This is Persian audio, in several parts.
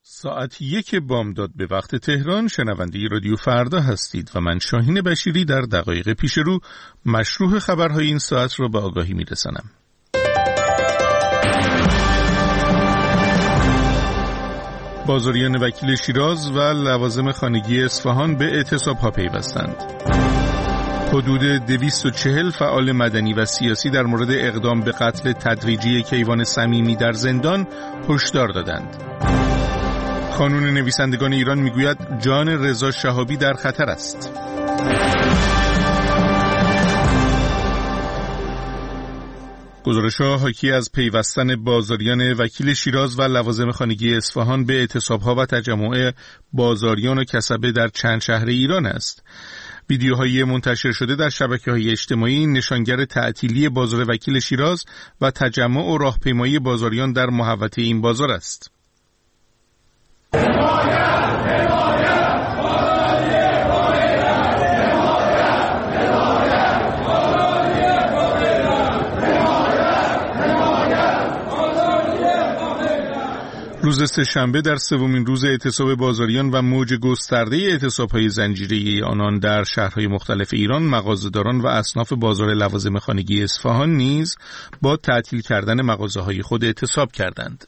ساعت 1 بامداد به وقت تهران شنونده رادیو فردا هستید و من شاهین بشیری در دقایق پیش رو مشروح خبرهای این ساعت را به آگاهی میرسانم. بازاریان وکیل شیراز و لوازم خانگی اصفهان به اعتصاب‌ها پیوستند. حدود 240 فعال مدنی و سیاسی در مورد اقدام به قتل تدریجی کیوان صمیمی در زندان هشدار دادند. کانون نویسندگان ایران میگوید جان رضا شهابی در خطر است. گزارش‌ها حاکی از پیوستن بازاریان وکیل شیراز و لوازم خانگی اصفهان به اعتصاب‌ها و تجمع بازاریان و کسبه در چند شهر ایران است. ویدیوهای منتشر شده در شبکه‌های اجتماعی نشانگر تعطیلی بازار وکیل شیراز و تجمع و راهپیمایی بازاریان در محوطه این بازار است. روز سه‌شنبه در سومین روز اعتصاب بازاریان و موج گسترده اعتصاب‌های زنجیره‌ای آنان در شهرهای مختلف ایران، مغازه‌داران و اصناف بازار لوازم خانگی اصفهان نیز با تعطیل کردن مغازه‌های خود اعتصاب کردند.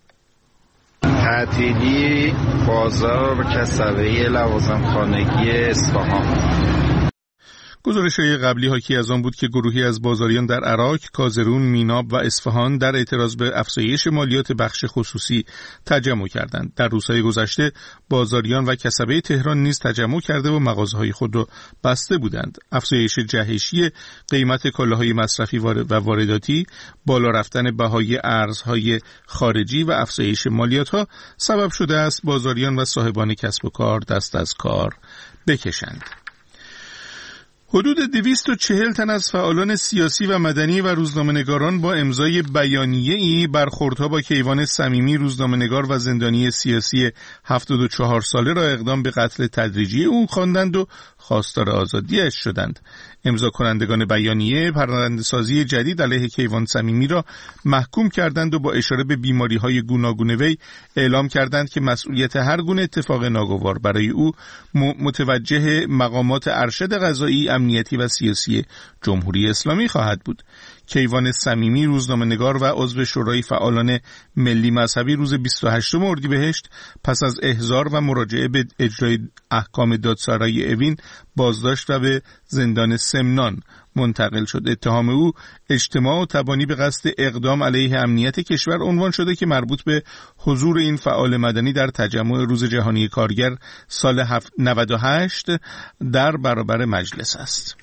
تعطیلی بازار و کسبه لوازم خانگی اصفهان. گزارش‌های قبلی حاکی از آن بود که گروهی از بازاریان در عراق، کازرون، میناب و اصفهان در اعتراض به افزایش مالیات بخش خصوصی تجمع کردند. در روزهای گذشته بازاریان و کسبه تهران نیز تجمع کرده و مغازه‌های خود را بسته بودند. افزایش جهشی قیمت کالاهای مصرفی و وارداتی، بالا رفتن بهای ارزهای خارجی و افزایش مالیات‌ها سبب شده است بازاریان و صاحبان کسب و کار دست از کار بکشند. حدود 240 تن از فعالان سیاسی و مدنی و روزنامه‌نگاران با امضای بیانیه‌ای برخوردها با کیوان صمیمی، روزنامه‌نگار و زندانی سیاسی 74 ساله را اقدام به قتل تدریجی او خواندند و خواستار آزادی‌اش شدند. امضا کنندگان بیانیه پرونده‌سازی جدید علیه کیوان صمیمی را محکوم کردند و با اشاره به بیماری‌های گوناگون وی اعلام کردند که مسئولیت هر گونه اتفاق ناگوار برای او متوجه مقامات ارشد قضایی، امنیتی و سیاسی جمهوری اسلامی خواهد بود. کیوان صمیمی، روزنامه‌نگار و عضو شورای فعالان ملی مذهبی، روز 28 اردیبهشت پس از احضار و مراجعه به اجرای احکام دادسرای اوین بازداشت و به زندان سمنان منتقل شد. اتهام او اجتماع و تبانی به قصد اقدام علیه امنیت کشور عنوان شده که مربوط به حضور این فعال مدنی در تجمع روز جهانی کارگر سال 98 در برابر مجلس است.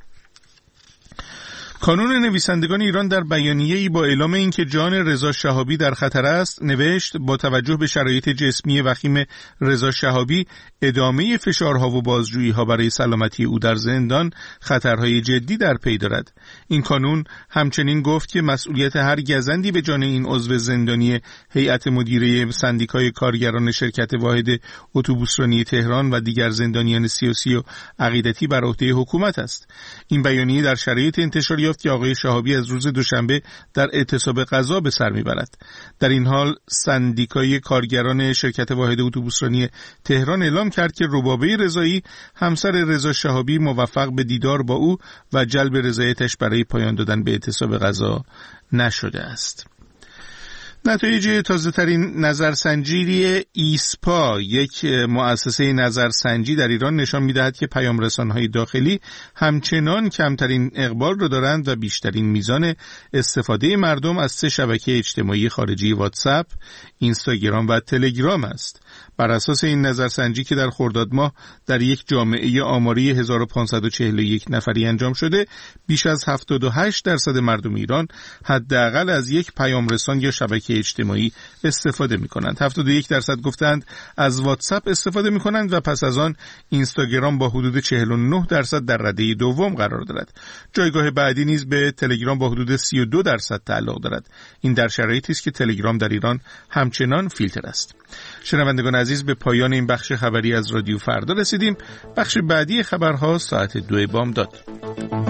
کانون نویسندگان ایران در بیانیه‌ای با اعلام اینکه جان رضا شهابی در خطر است نوشت: با توجه به شرایط جسمی وخیم رضا شهابی، ادامه فشارها و بازجویی‌ها برای سلامتی او در زندان خطرهای جدی در پی دارد. این کانون همچنین گفت که مسئولیت هر گزندی به جان این عضو زندانی هیئت مدیره سندیکای کارگران شرکت واحد اتوبوسرانی تهران و دیگر زندانیان سیاسی و عقیدتی بر عهده حکومت است. این بیانیه در شرایط انتشار یافت که آقای شهابی از روز دوشنبه در اعتصاب غذا به سر میبرد. در این حال سندیکای کارگران شرکت واحد اتوبوسرانی تهران اعلام کرد که ربابه رضایی، همسر رضا شهابی، موفق به دیدار با او و جلب رضایتش برای پایان دادن به اعتصاب غذا نشده است. نتایج تازه‌ترین نظرسنجی ایسپا، یک مؤسسه نظرسنجی در ایران، نشان می‌دهد که پیام‌رسان‌های داخلی همچنان کمترین اقبال را دارند و بیشترین میزان استفاده مردم از 3 شبکه اجتماعی خارجی واتساپ، اینستاگرام و تلگرام است. بر اساس این نظرسنجی که در خرداد ماه در یک جامعه آماری 1541 نفری انجام شده، بیش از 78% مردم ایران حداقل از یک پیام‌رسان یا شبکه اجتماعی استفاده می‌کنند. 71% گفتند از واتساپ استفاده می‌کنند و پس از آن اینستاگرام با حدود 49% در رده دوم قرار دارد. جایگاه بعدی نیز به تلگرام با حدود 32% تعلق دارد. این در شرایطی است که تلگرام در ایران همچنان فیلتر است. شنوندگان عزیز، به پایان این بخش خبری از رادیو فردا رسیدیم. بخش بعدی خبرها ساعت 2 بامداد.